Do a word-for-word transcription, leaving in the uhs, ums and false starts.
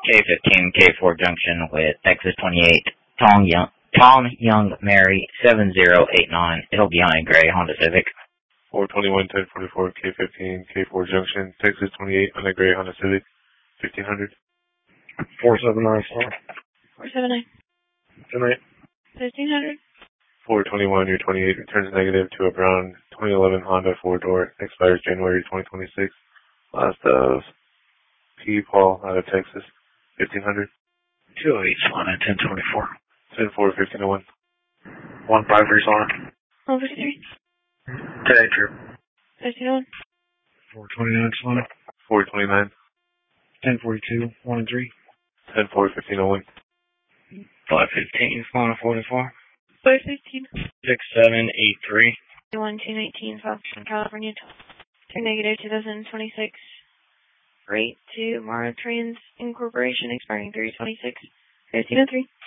K fifteen, K four junction with Texas twenty-eight, Tom Young, Tom Young Mary seven zero eight nine. It'll be on a gray Honda Civic. four twenty-one, ten forty-four, K fifteen, K four junction, Texas twenty-eight on a gray Honda Civic, fifteen hundred. four seven nine, sir. four seven nine. Tonight. fifteen hundred. four twenty-one, your twenty-eight returns negative to a brown twenty eleven Honda four-door, expires January twenty twenty-six. Last of P. Paul out of Texas, fifteen hundred. two oh eight, Solana, ten twenty-four. ten four, fifteen oh one. one five three, Solana. one fifty-three. Today trip. fifteen oh one. four twenty-nine, Solana. four twenty-nine. ten forty-two, one and three. ten four, fifteen oh one. five fifteen, Solana forty-four. five fifteen. six seven eight three. one two nineteen, South California. Turn negative two thousand twenty-six. Rate to Mara Trans Incorporation expiring three twenty-six. fifteen oh three.